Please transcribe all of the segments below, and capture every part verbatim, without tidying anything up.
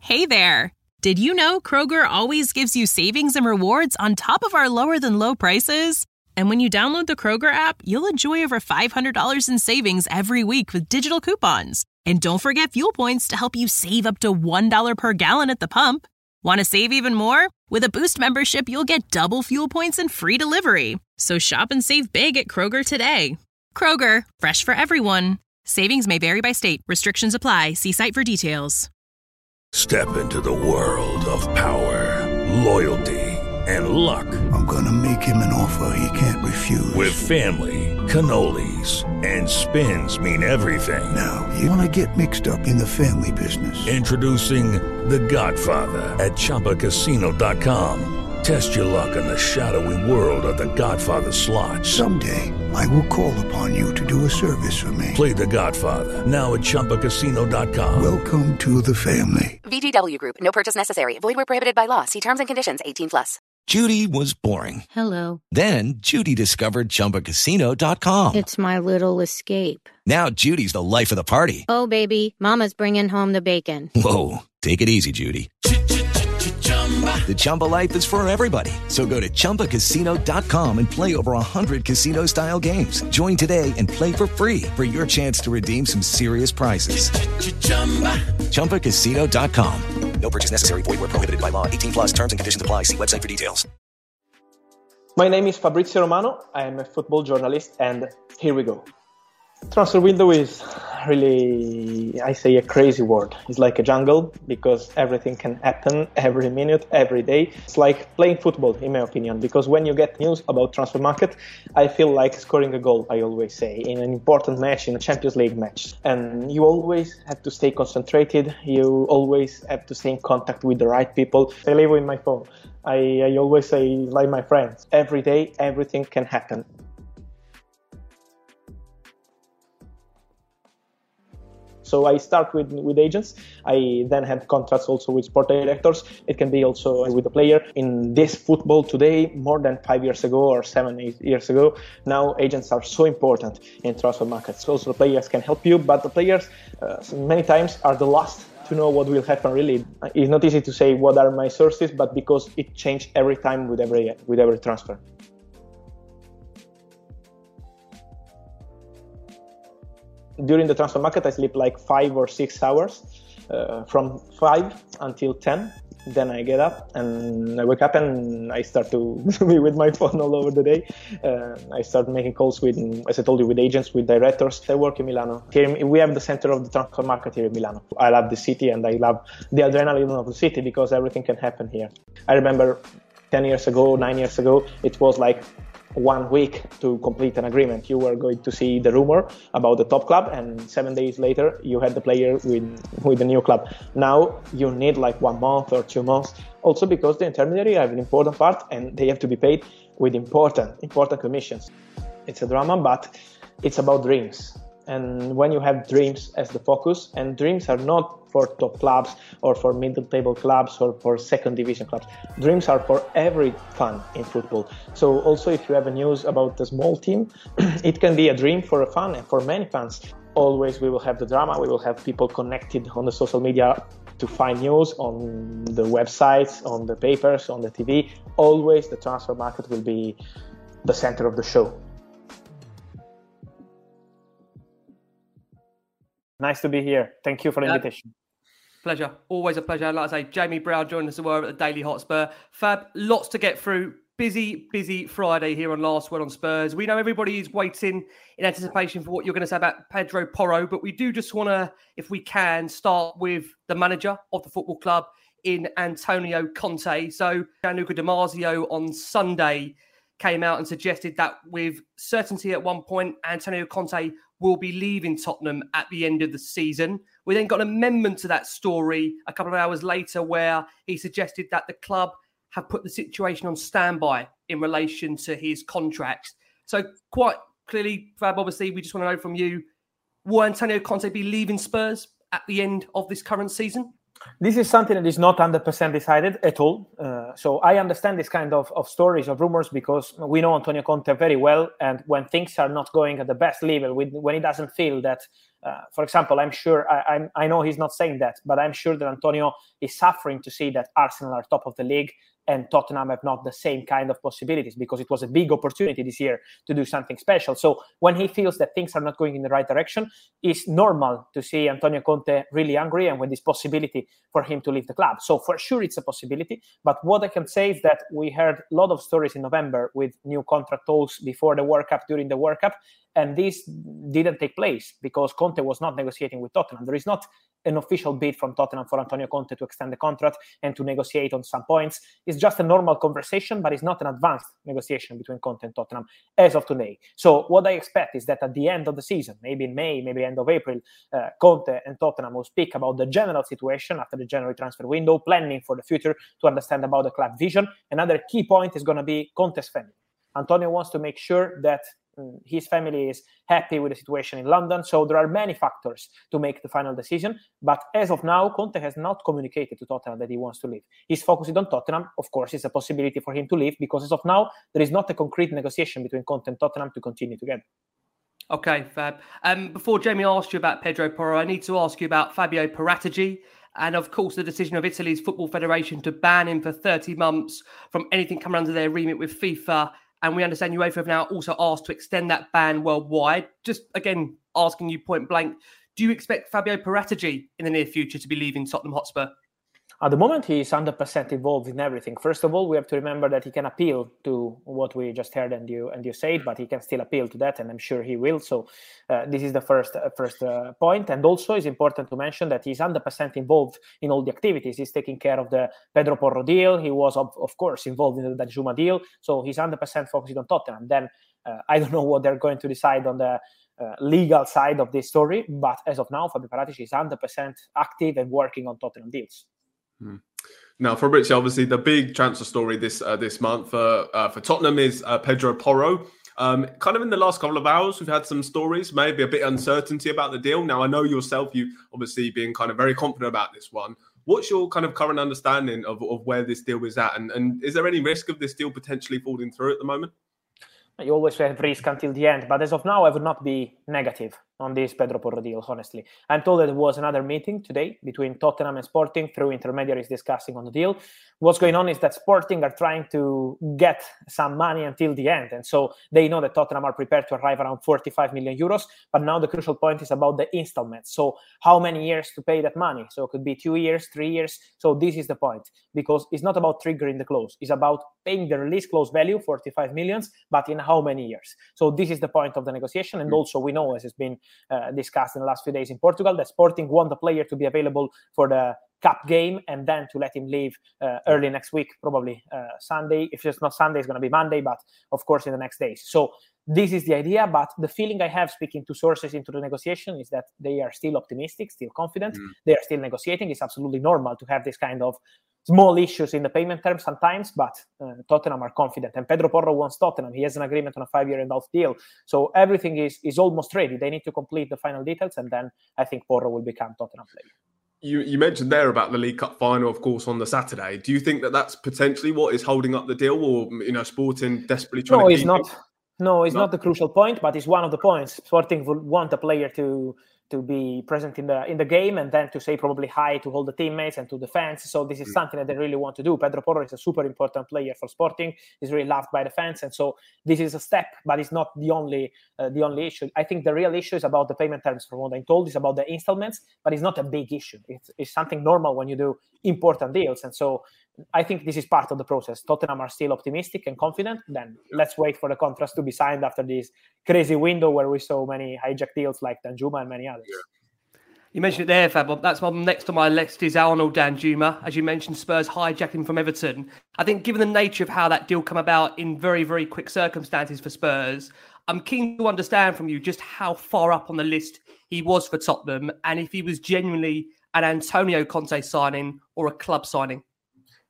Hey there! Did you know Kroger always gives you savings and rewards on top of our lower-than-low prices? And when you download the Kroger app, you'll enjoy over five hundred dollars in savings every week with digital coupons. And don't forget fuel points to help you save up to one dollar per gallon at the pump. Want to save even more? With a Boost membership, you'll get double fuel points and free delivery. So shop and save big at Kroger today. Kroger, fresh for everyone. Savings may vary by state. Restrictions apply. See site for details. Step into the world of power, loyalty, and luck. I'm gonna make him an offer he can't refuse. With family, cannolis, and spins mean everything. Now, you wanna get mixed up in the family business. Introducing The Godfather at Chumba Casino dot com. Test your luck in the shadowy world of The Godfather slot. Someday, I will call upon you to do a service for me. Play The Godfather, now at Chumba Casino dot com. Welcome to the family. V G W Group. No purchase necessary. Void where prohibited by law. See terms and conditions. eighteen plus. Judy was boring. Hello. Then Judy discovered Chumba Casino dot com. It's my little escape. Now Judy's the life of the party. Oh, baby, mama's bringing home the bacon. Whoa, take it easy, Judy. The Chumba life is for everybody. So go to Chumba Casino dot com and play over one hundred casino-style games. Join today and play for free for your chance to redeem some serious prizes. Chumba Casino dot com. No purchase necessary. Void where prohibited by law. eighteen plus terms and conditions apply. See website for details. My name is Fabrizio Romano. I am a football journalist, and here we go. Transfer window is really, I say, a crazy word. It's like a jungle because everything can happen every minute, every day. It's like playing football, in my opinion, because when you get news about transfer market, I feel like scoring a goal, I always say, in an important match, in a Champions League match. And you always have to stay concentrated. You always have to stay in contact with the right people. I live with my phone. I, I always say, like my friends, every day, everything can happen. So I start with, with agents. I then have contracts also with sport directors. It can be also with the player. In this football today, more than five years ago or seven, eight years ago, now agents are so important in transfer markets. Also the players can help you, but the players uh, many times are the last to know what will happen really. It's not easy to say what are my sources, but because it changes every time with every with every transfer. During the transfer market, I sleep like five or six hours, uh, from five until ten. Then I get up and I wake up and I start to be with my phone all over the day. Uh, I start making calls with, as I told you, with agents, with directors. I work in Milano. Here we have the center of the transfer market here in Milano. I love the city and I love the adrenaline of the city because everything can happen here. I remember ten years ago, nine years ago, it was like one week to complete an agreement. You were going to see the rumor about the top club, and seven days later you had the player with with the new club. Now you need like one month or two months, also because the intermediary have an important part and they have to be paid with important important commissions. It's a drama, but it's about dreams. And when you have dreams as the focus, and dreams are not for top clubs or for middle table clubs or for second division clubs. Dreams are for every fan in football. So also if you have a news about a small team, it can be a dream for a fan and for many fans. Always we will have the drama, we will have people connected on the social media to find news on the websites, on the papers, on the T V. Always the transfer market will be the center of the show. Nice to be here. Thank you for the yeah. invitation. Pleasure. Always a pleasure. Like I say, Jamie Brown joined us as well at the Daily Hotspur. Fab, lots to get through. Busy, busy Friday here on Last Word on Spurs. We know everybody is waiting in anticipation for what you're going to say about Pedro Porro, but we do just want to, if we can, start with the manager of the football club in Antonio Conte. So Gianluca Di Marzio on Sunday came out and suggested that with certainty at one point, Antonio Conte will be leaving Tottenham at the end of the season. We then got an amendment to that story a couple of hours later where he suggested that the club have put the situation on standby in relation to his contract. So quite clearly, Fab, obviously, we just want to know from you, will Antonio Conte be leaving Spurs at the end of this current season? This is something that is not one hundred percent decided at all. Uh, so I understand this kind of, of stories, of rumors, because we know Antonio Conte very well. And when things are not going at the best level, when he doesn't feel that Uh, for example, I'm sure, I, I'm, I know he's not saying that, but I'm sure that Antonio is suffering to see that Arsenal are top of the league and Tottenham have not the same kind of possibilities, because it was a big opportunity this year to do something special. So when he feels that things are not going in the right direction, it's normal to see Antonio Conte really angry and with this possibility for him to leave the club. So for sure it's a possibility. But what I can say is that we heard a lot of stories in November with new contract talks before the World Cup, during the World Cup, and this didn't take place because Conte was not negotiating with Tottenham. There is not an official bid from Tottenham for Antonio Conte to extend the contract and to negotiate on some points. It's just a normal conversation, but it's not an advanced negotiation between Conte and Tottenham as of today. So what I expect is that at the end of the season, maybe in May, maybe end of April, uh, Conte and Tottenham will speak about the general situation after the January transfer window, planning for the future to understand about the club vision. Another key point is going to be Conte's family. Antonio wants to make sure that his family is happy with the situation in London. So there are many factors to make the final decision. But as of now, Conte has not communicated to Tottenham that he wants to leave. He's focused on Tottenham. Of course, it's a possibility for him to leave because as of now, there is not a concrete negotiation between Conte and Tottenham to continue together. Okay, Fab. Um, before Jamie asked you about Pedro Porro, I need to ask you about Fabio Paratici. And of course, the decision of Italy's Football Federation to ban him for thirty months from anything coming under their remit with FIFA. And we understand UEFA have now also asked to extend that ban worldwide. Just again, asking you point blank, do you expect Fabio Paratici in the near future to be leaving Tottenham Hotspur? At the moment, he is one hundred percent involved in everything. First of all, we have to remember that he can appeal to what we just heard and you and you said, but he can still appeal to that, and I'm sure he will. So uh, this is the first uh, first uh, point. And also, it's important to mention that he's one hundred percent involved in all the activities. He's taking care of the Pedro Porro deal. He was, of, of course, involved in the Danjuma deal. So he's one hundred percent focused on Tottenham. Then uh, I don't know what they're going to decide on the uh, legal side of this story, but as of now, Fabio Paratici is one hundred percent active and working on Tottenham deals. Hmm. Now, Fabrizio, obviously the big transfer story this uh, this month for uh, for Tottenham is uh, Pedro Porro. Um, kind of in the last couple of hours, we've had some stories, maybe a bit of uncertainty about the deal. Now, I know yourself, you obviously being kind of very confident about this one. What's your kind of current understanding of, of where this deal is at? And, and is there any risk of this deal potentially falling through at the moment? You always have risk until the end, but as of now, I would not be negative on this Pedro Porro deal, honestly. I'm told that there was another meeting today between Tottenham and Sporting through intermediaries discussing on the deal. What's going on is that Sporting are trying to get some money until the end. And so they know that Tottenham are prepared to arrive around forty-five million euros. But now the crucial point is about the installments. So how many years to pay that money? So it could be two years, three years. So this is the point, because it's not about triggering the clause. It's about paying the release clause value, forty-five millions, but in how many years? So this is the point of the negotiation. And also we know, as has been uh, discussed in the last few days in Portugal, that Sporting want the player to be available for the Cup game and then to let him leave uh, early next week, probably uh, Sunday. If it's not Sunday, it's going to be Monday, but of course in the next days. So this is the idea, but the feeling I have speaking to sources into the negotiation is that they are still optimistic, still confident. Mm. They are still negotiating. It's absolutely normal to have this kind of small issues in the payment terms sometimes, but uh, Tottenham are confident. And Pedro Porro wants Tottenham. He has an agreement on a five-year and a half deal. So everything is, is almost ready. They need to complete the final details, and then I think Porro will become Tottenham player. You, you mentioned there about the League Cup final, of course, on the Saturday. Do you think that that's potentially what is holding up the deal, or, you know, Sporting desperately trying no, to it's keep not. it? No, it's No. not the crucial point, but it's one of the points. Sporting would want a player to to be present in the in the game and then to say probably hi to all the teammates and to the fans. So this is mm. something that they really want to do. Pedro Porro is a super important player for Sporting. He's really loved by the fans, and so this is a step, but it's not the only uh, the only issue. I think the real issue is about the payment terms. From what I'm told, is about the installments, but it's not a big issue. It's, it's something normal when you do important deals, and so I think this is part of the process. Tottenham are still optimistic and confident. Then let's wait for the contracts to be signed after this crazy window where we saw many hijack deals like Danjuma and many others. Yeah. You mentioned it there, Fab. That's one next on my list is Arnold Danjuma. As you mentioned, Spurs hijacking from Everton. I think given the nature of how that deal come about in very, very quick circumstances for Spurs, I'm keen to understand from you just how far up on the list he was for Tottenham and if he was genuinely an Antonio Conte signing or a club signing.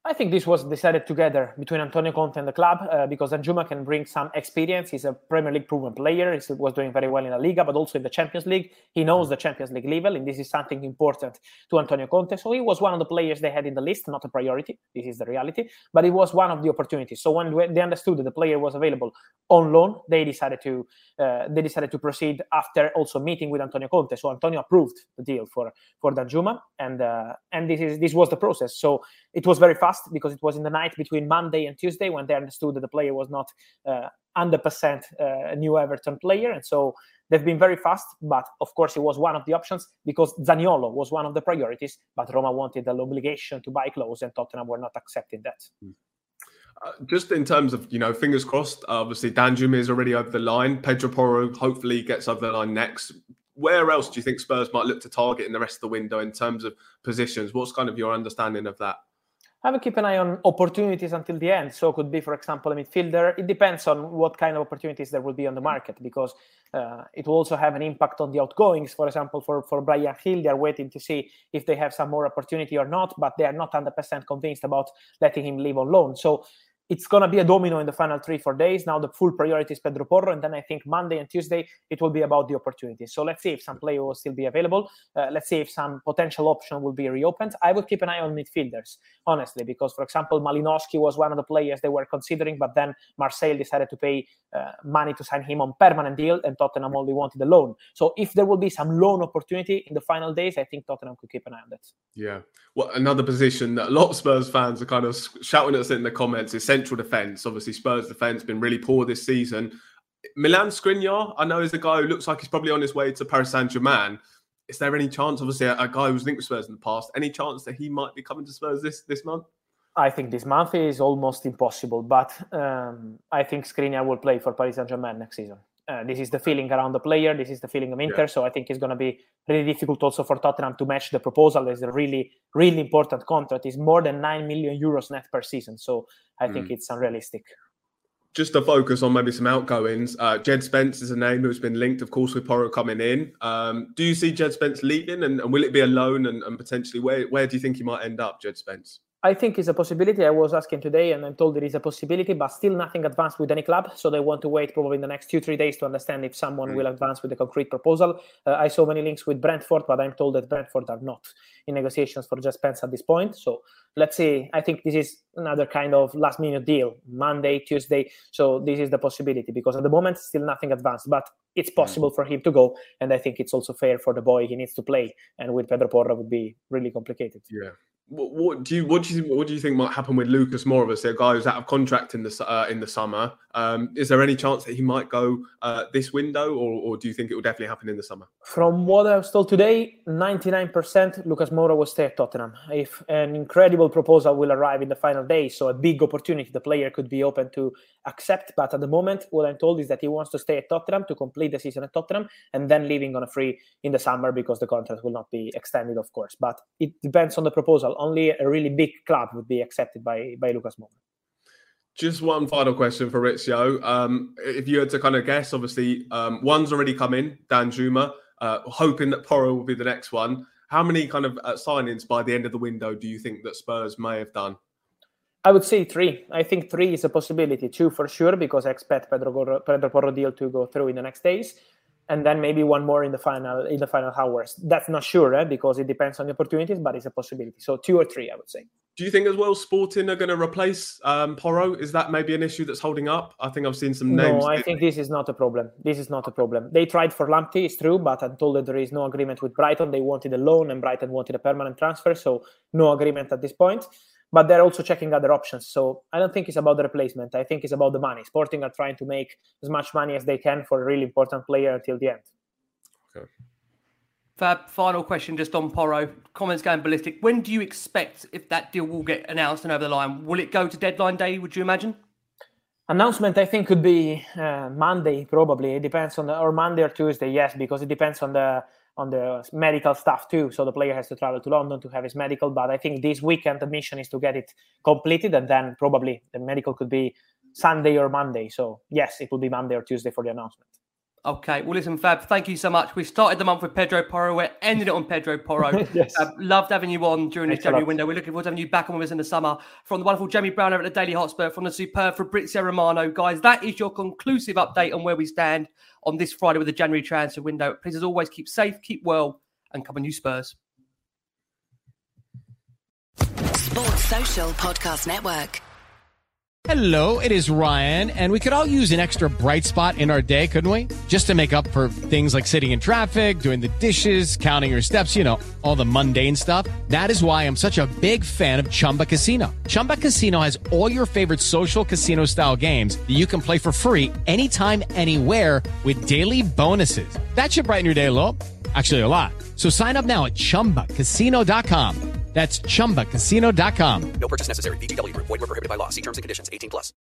I think this was decided together between Antonio Conte and the club uh, because Danjuma can bring some experience. He's a Premier League proven player. He was doing very well in La Liga, but also in the Champions League. He knows the Champions League level, and this is something important to Antonio Conte. So he was one of the players they had in the list, not a priority. This is the reality, but it was one of the opportunities. So when they understood that the player was available on loan, they decided to uh, they decided to proceed after also meeting with Antonio Conte. So Antonio approved the deal for for Danjuma, and uh, and this is this was the process. So it was very fast, because it was in the night between Monday and Tuesday when they understood that the player was not uh, one hundred percent uh, a new Everton player. And so they've been very fast, but of course it was one of the options because Zaniolo was one of the priorities, but Roma wanted an obligation to buy close and Tottenham were not accepting that. Uh, just in terms of, you know, fingers crossed, obviously Danjuma is already over the line. Pedro Porro hopefully gets over the line next. Where else do you think Spurs might look to target in the rest of the window in terms of positions? What's kind of your understanding of that? I will keep an eye on opportunities until the end. So it could be, for example, a midfielder. It depends on what kind of opportunities there will be on the market, because uh, it will also have an impact on the outgoings. For example, for, for Bryan Gil, they are waiting to see if they have some more opportunity or not, but they are not one hundred percent convinced about letting him leave on loan. So it's going to be a domino in the final three, four days. Now the full priority is Pedro Porro, and then I think Monday and Tuesday, it will be about the opportunities. So let's see if some player will still be available. Uh, let's see if some potential option will be reopened. I would keep an eye on midfielders, honestly, because, for example, Malinowski was one of the players they were considering, but then Marseille decided to pay uh, money to sign him on permanent deal, and Tottenham only wanted a loan. So if there will be some loan opportunity in the final days, I think Tottenham could keep an eye on that. Yeah. Well, another position that a lot of Spurs fans are kind of shouting at us in the comments is central defence. Obviously, Spurs defence been really poor this season. Milan Skriniar, I know, is a guy who looks like he's probably on his way to Paris Saint-Germain. Is there any chance, obviously, a, a guy who's linked with Spurs in the past, any chance that he might be coming to Spurs this, this month? I think this month is almost impossible, but um, I think Skriniar will play for Paris Saint-Germain next season. Uh, this is the feeling around the player. This is the feeling of Inter. Yeah. So I think it's going to be really difficult also for Tottenham to match the proposal. It's a really, really important contract. It's more than nine million euros net per season. So I think mm. it's unrealistic. Just to focus on maybe some outgoings, uh, Jed Spence is a name who's been linked, of course, with Porro coming in. Um, do you see Jed Spence leaving, and, and will it be a loan? And, and potentially, where, where do you think he might end up, Jed Spence? I think it's a possibility. I was asking today, and I'm told there is a possibility, but still nothing advanced with any club. So they want to wait probably in the next two, three days to understand if someone mm. will advance with a concrete proposal. Uh, I saw many links with Brentford, but I'm told that Brentford are not in negotiations for Jed Spence at this point. So let's see. I think this is another kind of last minute deal, Monday, Tuesday. So this is the possibility, because at the moment, still nothing advanced, but it's possible mm. for him to go. And I think it's also fair for the boy. He needs to play. And with Pedro Porro would be really complicated. Yeah. What, what do you what do you what do you think might happen with Lucas Moura, a guy who's out of contract in the uh, in the summer? Um, is there any chance that he might go uh, this window, or, or do you think it will definitely happen in the summer? From what I was told today, ninety-nine percent Lucas Moura will stay at Tottenham. If an incredible proposal will arrive in the final days, so a big opportunity, the player could be open to accept. But at the moment, what I'm told is that he wants to stay at Tottenham to complete the season at Tottenham, and then leaving on a free in the summer, because the contract will not be extended, of course. But it depends on the proposal. Only a really big club would be accepted by, by Lucas Moura. Just one final question for Rizzio. Um, if you had to kind of guess, obviously, um, one's already come in, Danjuma, uh, hoping that Porro will be the next one. How many kind of uh, signings by the end of the window do you think that Spurs may have done? I would say three. I think three is a possibility. Two for sure, because I expect Pedro, Pedro Porro deal to go through in the next days. And then maybe one more in the final in the final hours. That's not sure, eh? Because it depends on the opportunities, but it's a possibility. So two or three, I would say. Do you think as well Sporting are going to replace um, Porro? Is that maybe an issue that's holding up? I think I've seen some names. No, I think this is not a problem. This is not a problem. They tried for Lamptey, it's true, but I'm told that there is no agreement with Brighton. They wanted a loan and Brighton wanted a permanent transfer, so no agreement at this point. But they're also checking other options. So I don't think it's about the replacement. I think it's about the money. Sporting are trying to make as much money as they can for a really important player until the end. Okay. Fab, final question just on Porro. Comments going ballistic. When do you expect if that deal will get announced and over the line? Will it go to deadline day, would you imagine? Announcement, I think, could be uh, Monday, probably. It depends on the, or Monday or Tuesday, yes, because it depends on the on the medical stuff too. So the player has to travel to London to have his medical. But I think this weekend the mission is to get it completed, and then probably the medical could be Sunday or Monday. So yes, it will be Monday or Tuesday for the announcement. Okay, well, listen, Fab, thank you so much. We started the month with Pedro Porro. We're ending it on Pedro Porro. Yes. Fab, loved having you on during Thanks this a January lot. window. We're looking forward to having you back on with us in the summer. From the wonderful Jamie Brown over at the Daily Hotspur, from the superb Fabrizio Romano. Guys, that is your conclusive update on where we stand on this Friday with the January transfer window. Please, as always, keep safe, keep well, and come on, you Spurs. Sports Social Podcast Network. Hello, it is Ryan, and we could all use an extra bright spot in our day, couldn't we? Just to make up for things like sitting in traffic, doing the dishes, counting your steps, you know, all the mundane stuff. That is why I'm such a big fan of Chumba Casino. Chumba Casino has all your favorite social casino-style games that you can play for free anytime, anywhere with daily bonuses. That should brighten your day a little. Actually, a lot. So sign up now at chumba casino dot com. That's chumba casino dot com. No purchase necessary. V G W Group. Void where prohibited by law. See terms and conditions. eighteen plus.